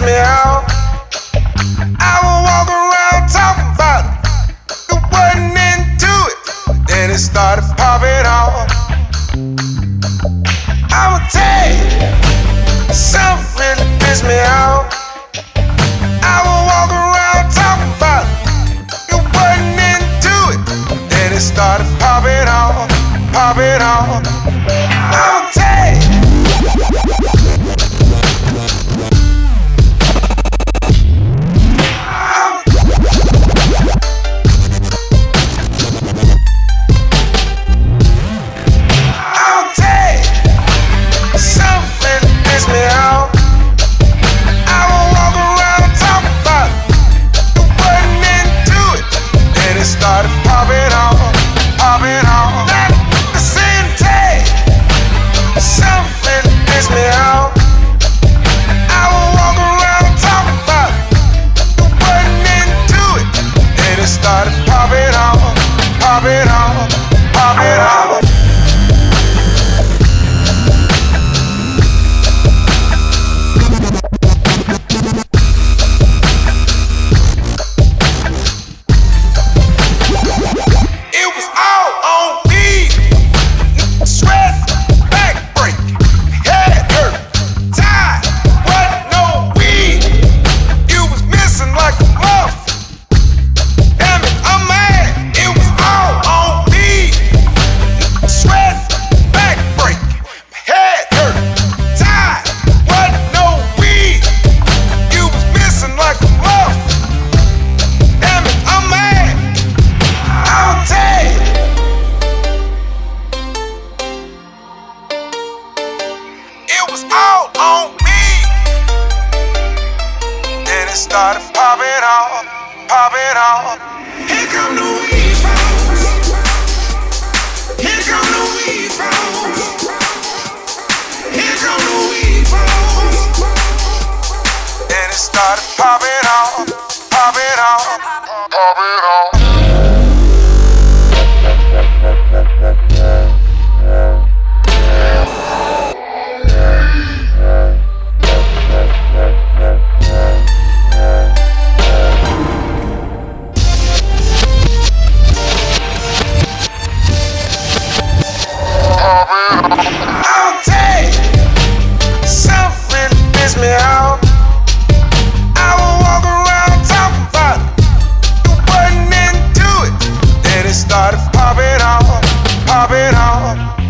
me out. I would walk around talking about it. You wasn't into it. Then it started popping off. I'ma tell you, something really pissed me out. I would walk around talking about it. You wasn't into it. Then it started popping off, popping off. I'ma tell you. Started popping off, popping off. Here come the weed folks. Here come the weed folks. Here come the weed folks. Then it started popping off, popping off, popping off. I'll tell you, something pissed me out. I would walk around talking about it. You wasn't into it. Then it started popping off, popping off.